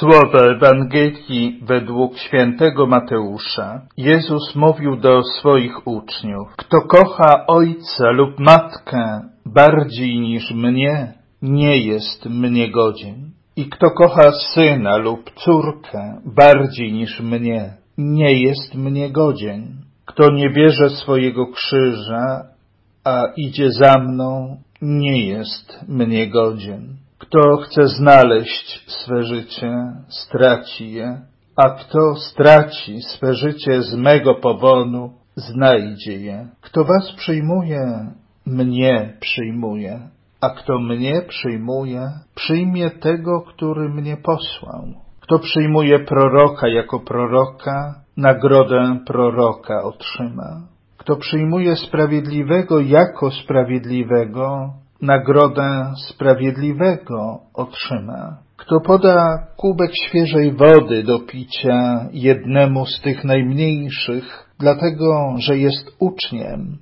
Słowa Ewangelii według świętego Mateusza. Jezus mówił do swoich uczniów: kto kocha ojca lub matkę bardziej niż mnie, nie jest mnie godzien. I kto kocha syna lub córkę bardziej niż mnie, nie jest mnie godzien. Kto nie bierze swojego krzyża, a idzie za mną, nie jest mnie godzien. Kto chce znaleźć swe życie, straci je, a kto straci swe życie z mego powodu, znajdzie je. Kto was przyjmuje, mnie przyjmuje, a kto mnie przyjmuje, przyjmie tego, który mnie posłał. Kto przyjmuje proroka jako proroka, nagrodę proroka otrzyma. Kto przyjmuje sprawiedliwego jako sprawiedliwego, nagrodę sprawiedliwego otrzyma. Kto poda kubek świeżej wody do picia jednemu z tych najmniejszych, dlatego że jest uczniem,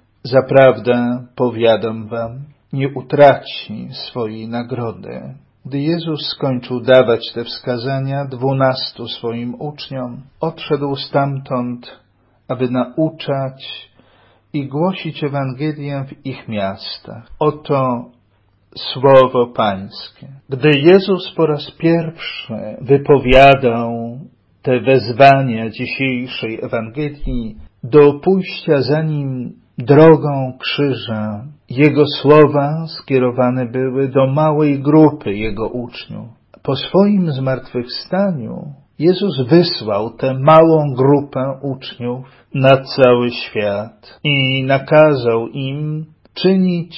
zaprawdę powiadam wam, nie utraci swojej nagrody. Gdy Jezus skończył dawać te wskazania 12 swoim uczniom, odszedł stamtąd, aby nauczać i głosić Ewangelię w ich miastach. Oto słowo Pańskie. Gdy Jezus po raz pierwszy wypowiadał te wezwania dzisiejszej Ewangelii do pójścia za Nim drogą krzyża, Jego słowa skierowane były do małej grupy Jego uczniów. Po swoim zmartwychwstaniu Jezus wysłał tę małą grupę uczniów na cały świat i nakazał im czynić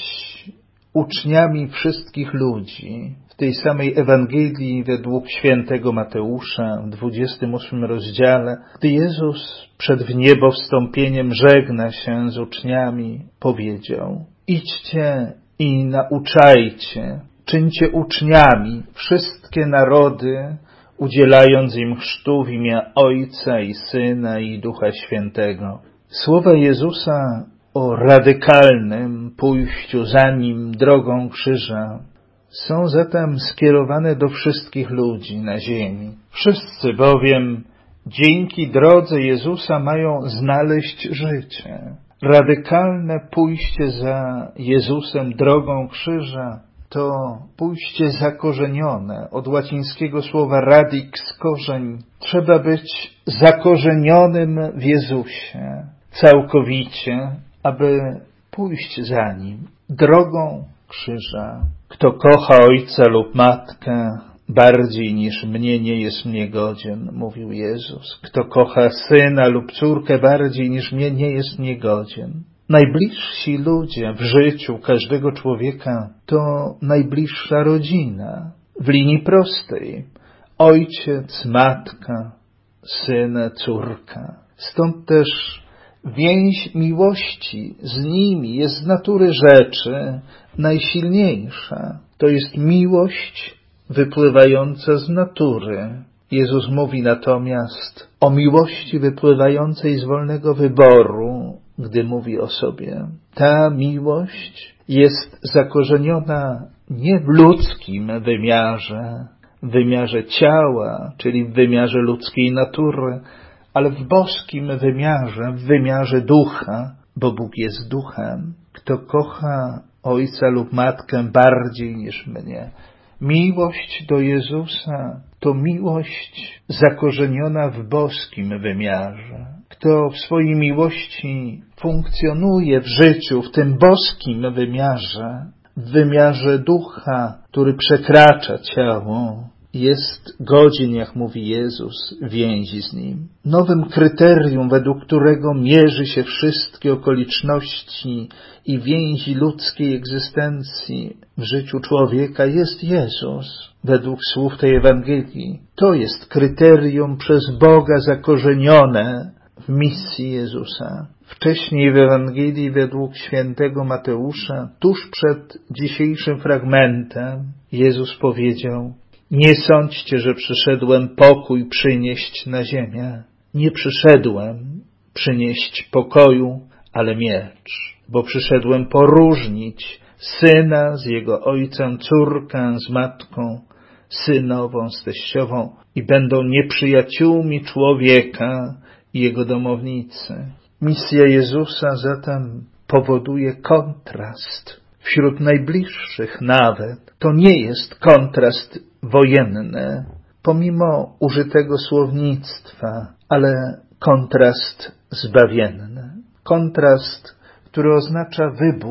uczniami wszystkich ludzi. W tej samej Ewangelii według świętego Mateusza w 28 rozdziale, gdy Jezus przed wniebowstąpieniem żegna się z uczniami, powiedział: idźcie i nauczajcie, czyńcie uczniami wszystkie narody, udzielając im chrztu w imię Ojca i Syna i Ducha Świętego. Słowa Jezusa o radykalnym pójściu za Nim drogą krzyża są zatem skierowane do wszystkich ludzi na ziemi. Wszyscy bowiem dzięki drodze Jezusa mają znaleźć życie. Radykalne pójście za Jezusem drogą krzyża to pójście zakorzenione, od łacińskiego słowa radix, korzeń. Trzeba być zakorzenionym w Jezusie całkowicie, aby pójść za Nim drogą krzyża. Kto kocha ojca lub matkę bardziej niż mnie, nie jest mnie godzien, mówił Jezus. Kto kocha syna lub córkę bardziej niż mnie, nie jest mnie godzien. Najbliżsi ludzie w życiu każdego człowieka to najbliższa rodzina. W linii prostej ojciec, matka, syn, córka. Stąd też więź miłości z nimi jest z natury rzeczy najsilniejsza. To jest miłość wypływająca z natury. Jezus mówi natomiast o miłości wypływającej z wolnego wyboru, gdy mówi o sobie. Ta miłość jest zakorzeniona nie w ludzkim wymiarze, w wymiarze ciała, czyli w wymiarze ludzkiej natury, ale w boskim wymiarze, w wymiarze ducha, bo Bóg jest duchem. Kto kocha ojca lub matkę bardziej niż mnie. Miłość do Jezusa to miłość zakorzeniona w boskim wymiarze. Kto w swojej miłości funkcjonuje w życiu w tym boskim wymiarze, w wymiarze ducha, który przekracza ciało, jest godzien, jak mówi Jezus, więzi z Nim. Nowym kryterium, według którego mierzy się wszystkie okoliczności i więzi ludzkiej egzystencji w życiu człowieka, jest Jezus. Według słów tej Ewangelii, to jest kryterium przez Boga zakorzenione w misji Jezusa. Wcześniej w Ewangelii według świętego Mateusza, tuż przed dzisiejszym fragmentem, Jezus powiedział: nie sądźcie, że przyszedłem pokój przynieść na ziemię. Nie przyszedłem przynieść pokoju, ale miecz. Bo przyszedłem poróżnić syna z jego ojcem, córkę z matką, synową, z teściową i będą nieprzyjaciółmi człowieka i jego domownicy. Misja Jezusa zatem powoduje kontrast wśród najbliższych nawet. To nie jest kontrast wojenny, pomimo użytego słownictwa, ale kontrast zbawienny. Kontrast, który oznacza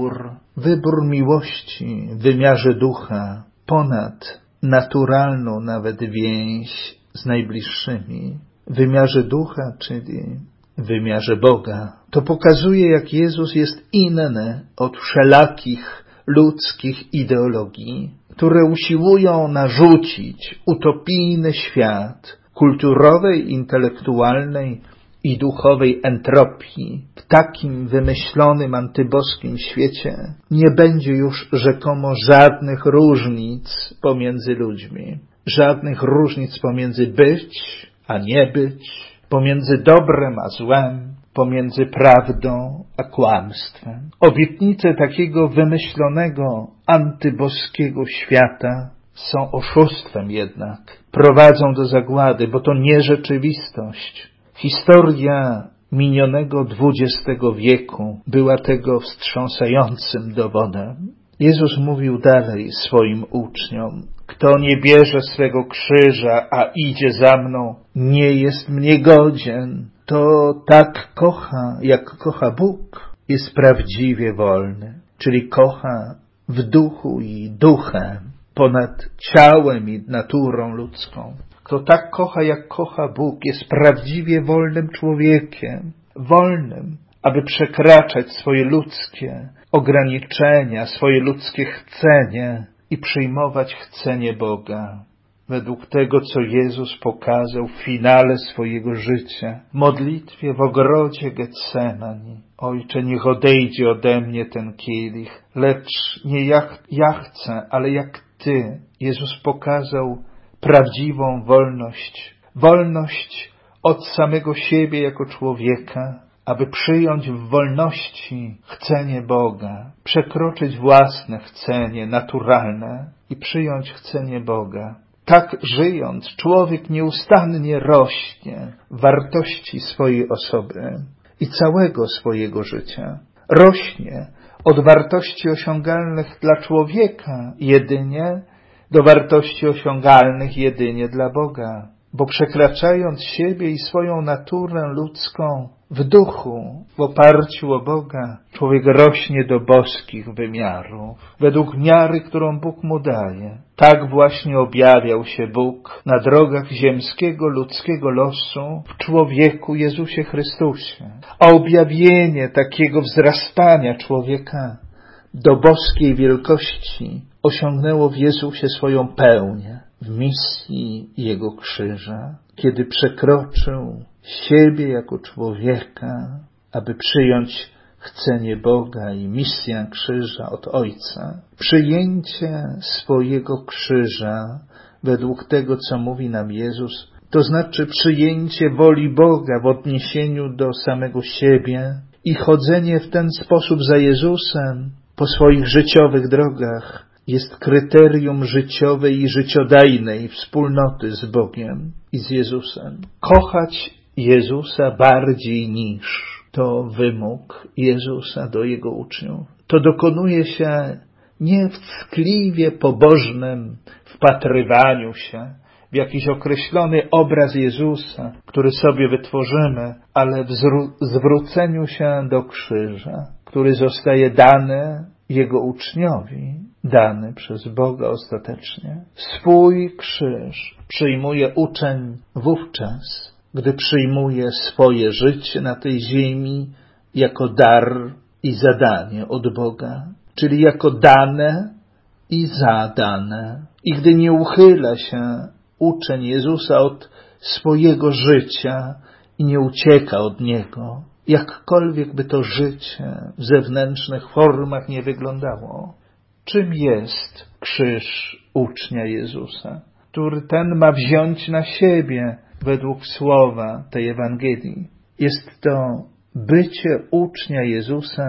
wybór miłości w wymiarze ducha, ponad naturalną nawet więź z najbliższymi, w wymiarze ducha, czyli w wymiarze Boga. To pokazuje, jak Jezus jest inny od wszelakich ludzkich ideologii, które usiłują narzucić utopijny świat kulturowej, intelektualnej i duchowej entropii. W takim wymyślonym antyboskim świecie nie będzie już rzekomo żadnych różnic pomiędzy ludźmi, żadnych różnic pomiędzy być a nie być, pomiędzy dobrem a złem, pomiędzy prawdą a kłamstwem. Obietnice takiego wymyślonego antyboskiego świata są oszustwem jednak. Prowadzą do zagłady, bo to nie rzeczywistość. Historia minionego XX wieku była tego wstrząsającym dowodem. Jezus mówił dalej swoim uczniom: kto nie bierze swego krzyża, a idzie za mną, nie jest mnie godzien. To tak kocha, jak kocha Bóg, jest prawdziwie wolny, czyli kocha w duchu i duchem, ponad ciałem i naturą ludzką. Kto tak kocha, jak kocha Bóg, jest prawdziwie wolnym człowiekiem, wolnym, aby przekraczać swoje ludzkie ograniczenia, swoje ludzkie chcenie i przyjmować chcenie Boga. Według tego, co Jezus pokazał w finale swojego życia, w modlitwie w ogrodzie Getsemani. Ojcze, niech odejdzie ode mnie ten kielich, lecz nie ja chcę, ale jak Ty. Jezus pokazał prawdziwą wolność. Wolność od samego siebie jako człowieka, aby przyjąć w wolności chcenie Boga, przekroczyć własne chcenie naturalne i przyjąć chcenie Boga. Tak żyjąc, człowiek nieustannie rośnie w wartości swojej osoby i całego swojego życia. Rośnie od wartości osiągalnych dla człowieka jedynie do wartości osiągalnych jedynie dla Boga. Bo przekraczając siebie i swoją naturę ludzką w duchu, w oparciu o Boga, człowiek rośnie do boskich wymiarów, według miary, którą Bóg mu daje. Tak właśnie objawiał się Bóg na drogach ziemskiego, ludzkiego losu w człowieku Jezusie Chrystusie. A objawienie takiego wzrastania człowieka do boskiej wielkości osiągnęło w Jezusie swoją pełnię w misji Jego krzyża, kiedy przekroczył siebie jako człowieka, aby przyjąć chcenie Boga i misję krzyża od Ojca. Przyjęcie swojego krzyża według tego, co mówi nam Jezus, to znaczy przyjęcie woli Boga w odniesieniu do samego siebie i chodzenie w ten sposób za Jezusem po swoich życiowych drogach jest kryterium życiowej i życiodajnej wspólnoty z Bogiem i z Jezusem. Kochać Jezusa bardziej niż, to wymóg Jezusa do Jego uczniów. To dokonuje się nie w tkliwie pobożnym wpatrywaniu się w jakiś określony obraz Jezusa, który sobie wytworzymy, ale w zwróceniu się do krzyża, który zostaje dany Jego uczniowi, dany przez Boga ostatecznie. Swój krzyż przyjmuje uczeń wówczas, gdy przyjmuje swoje życie na tej ziemi jako dar i zadanie od Boga, czyli jako dane i zadane. I gdy nie uchyla się uczeń Jezusa od swojego życia i nie ucieka od Niego, jakkolwiek by to życie w zewnętrznych formach nie wyglądało. Czym jest krzyż ucznia Jezusa, który ten ma wziąć na siebie według słowa tej Ewangelii? Jest to bycie ucznia Jezusa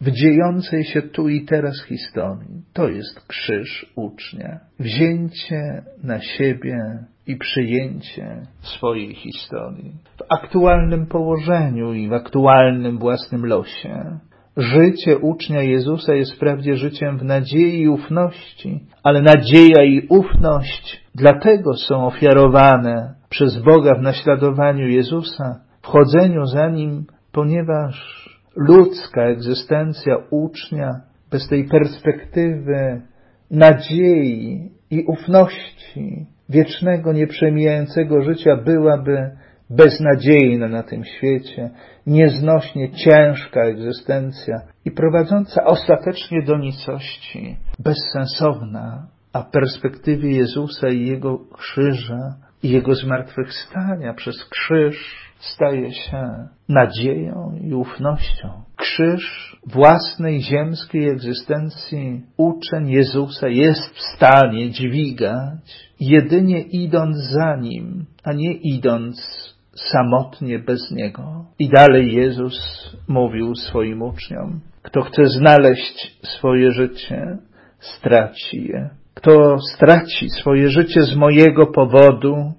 w dziejącej się tu i teraz historii. To jest krzyż ucznia. Wzięcie na siebie i przyjęcie swojej historii. W aktualnym położeniu i w aktualnym własnym losie. Życie ucznia Jezusa jest wprawdzie życiem w nadziei i ufności, ale nadzieja i ufność dlatego są ofiarowane przez Boga w naśladowaniu Jezusa, w chodzeniu za Nim, ponieważ ludzka egzystencja ucznia bez tej perspektywy nadziei i ufności wiecznego, nieprzemijającego życia byłaby beznadziejna na tym świecie, nieznośnie ciężka egzystencja i prowadząca ostatecznie do nicości, bezsensowna, a w perspektywie Jezusa i Jego krzyża i Jego zmartwychwstania przez krzyż staje się nadzieją i ufnością. Krzyż własnej ziemskiej egzystencji uczeń Jezusa jest w stanie dźwigać jedynie idąc za Nim, a nie idąc samotnie bez Niego. I dalej Jezus mówił swoim uczniom: kto chce znaleźć swoje życie, straci je. Kto straci swoje życie z mojego powodu,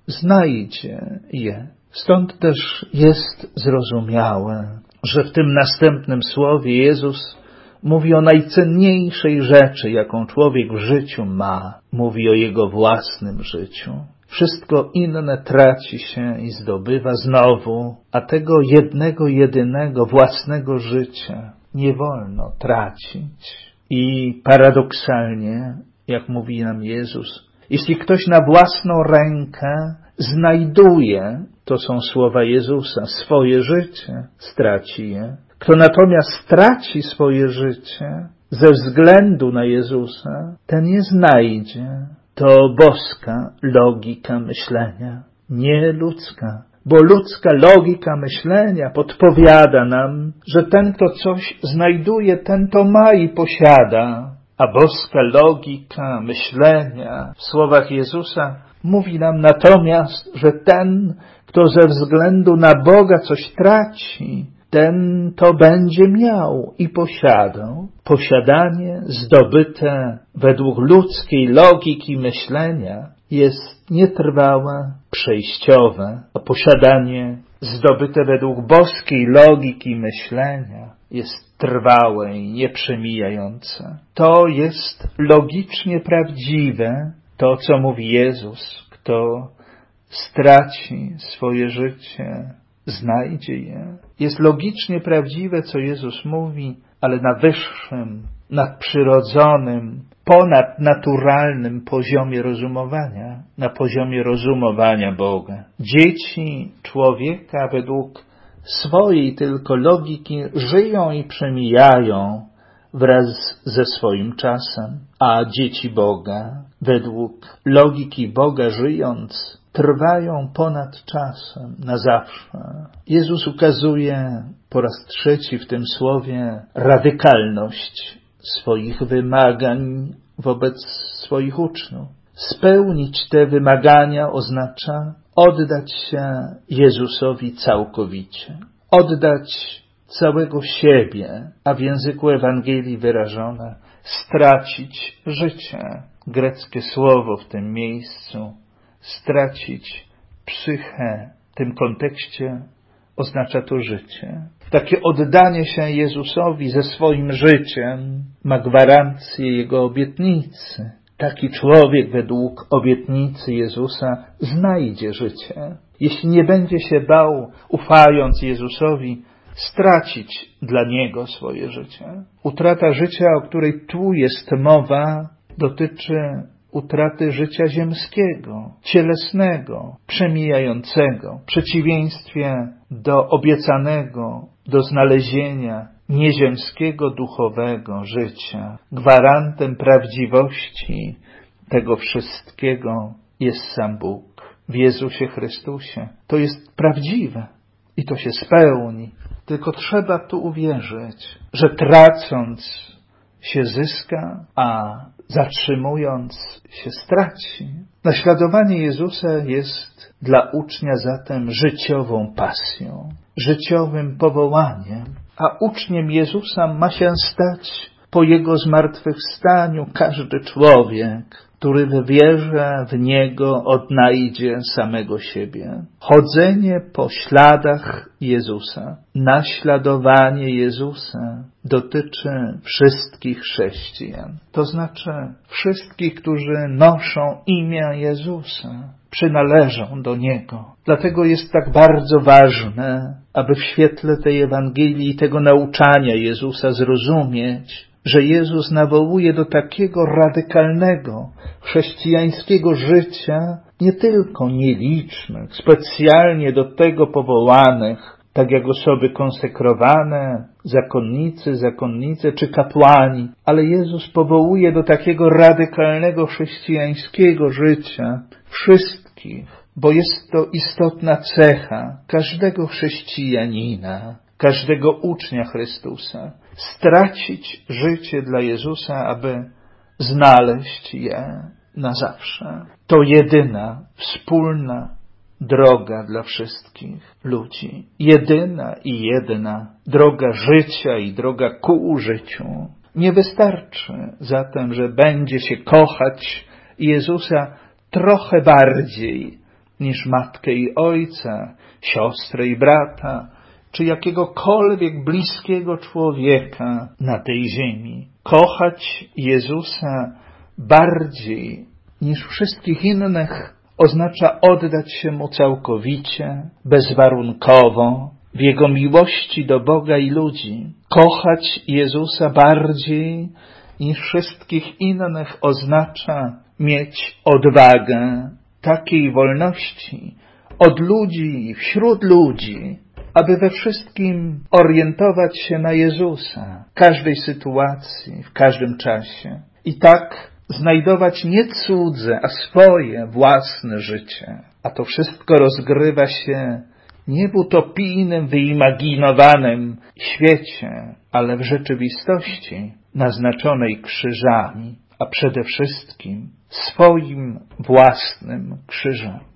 znajdzie je. Stąd też jest zrozumiałe, że w tym następnym słowie Jezus mówi o najcenniejszej rzeczy, jaką człowiek w życiu ma. Mówi o jego własnym życiu. Wszystko inne traci się i zdobywa znowu, a tego jednego, jedynego własnego życia nie wolno tracić. I paradoksalnie, jak mówi nam Jezus, jeśli ktoś na własną rękę znajduje, to są słowa Jezusa, swoje życie, straci je. Kto natomiast straci swoje życie ze względu na Jezusa, ten je znajdzie. To boska logika myślenia, nie ludzka. Bo ludzka logika myślenia podpowiada nam, że ten, kto coś znajduje, ten to ma i posiada. A boska logika myślenia w słowach Jezusa mówi nam natomiast, że ten, kto ze względu na Boga coś traci, ten to będzie miał i posiadał. Posiadanie zdobyte według ludzkiej logiki myślenia jest nietrwałe, przejściowe, a posiadanie zdobyte według boskiej logiki myślenia jest trwałe i nieprzemijające. To jest logicznie prawdziwe, to co mówi Jezus, kto straci swoje życie, znajdzie je. Jest logicznie prawdziwe, co Jezus mówi, ale na wyższym, nadprzyrodzonym, ponadnaturalnym poziomie rozumowania, na poziomie rozumowania Boga. Dzieci człowieka według swojej tylko logiki żyją i przemijają wraz ze swoim czasem, a dzieci Boga według logiki Boga żyjąc trwają ponad czasem, na zawsze. Jezus ukazuje po raz trzeci w tym słowie radykalność swoich wymagań wobec swoich uczniów. Spełnić te wymagania oznacza oddać się Jezusowi całkowicie. Oddać całego siebie, a w języku Ewangelii wyrażone stracić życie. Greckie słowo w tym miejscu stracić psychę w tym kontekście oznacza to życie. Takie oddanie się Jezusowi ze swoim życiem ma gwarancję Jego obietnicy. Taki człowiek według obietnicy Jezusa znajdzie życie. Jeśli nie będzie się bał, ufając Jezusowi, stracić dla Niego swoje życie. Utrata życia, o której tu jest mowa, dotyczy utraty życia ziemskiego, cielesnego, przemijającego, w przeciwieństwie do obiecanego, do znalezienia nieziemskiego, duchowego życia. Gwarantem prawdziwości tego wszystkiego jest sam Bóg w Jezusie Chrystusie. To jest prawdziwe i to się spełni. Tylko trzeba tu uwierzyć, że tracąc się zyska, a zatrzymując się straci. Naśladowanie Jezusa jest dla ucznia zatem życiową pasją, życiowym powołaniem. a uczniem Jezusa ma się stać po Jego zmartwychwstaniu każdy człowiek, który w wierze w Niego odnajdzie samego siebie. Chodzenie po śladach Jezusa, naśladowanie Jezusa dotyczy wszystkich chrześcijan. To znaczy wszystkich, którzy noszą imię Jezusa, przynależą do Niego. Dlatego jest tak bardzo ważne, aby w świetle tej Ewangelii i tego nauczania Jezusa zrozumieć, że Jezus nawołuje do takiego radykalnego chrześcijańskiego życia nie tylko nielicznych, specjalnie do tego powołanych, tak jak osoby konsekrowane, zakonnice czy kapłani, ale Jezus powołuje do takiego radykalnego chrześcijańskiego życia wszystkich, bo jest to istotna cecha każdego chrześcijanina, każdego ucznia Chrystusa. Stracić życie dla Jezusa, aby znaleźć je na zawsze. To jedyna, wspólna droga dla wszystkich ludzi. Jedyna i jedna droga życia i droga ku życiu. Nie wystarczy zatem, że będzie się kochać Jezusa trochę bardziej niż matkę i ojca, siostrę i brata, czy jakiegokolwiek bliskiego człowieka na tej ziemi. Kochać Jezusa bardziej niż wszystkich innych oznacza oddać się Mu całkowicie, bezwarunkowo, w Jego miłości do Boga i ludzi. Kochać Jezusa bardziej niż wszystkich innych oznacza mieć odwagę takiej wolności od ludzi i wśród ludzi, aby we wszystkim orientować się na Jezusa, w każdej sytuacji, w każdym czasie. I tak znajdować nie cudze, a swoje, własne życie. A to wszystko rozgrywa się nie w utopijnym, wyimaginowanym świecie, ale w rzeczywistości naznaczonej krzyżami, a przede wszystkim swoim własnym krzyżem.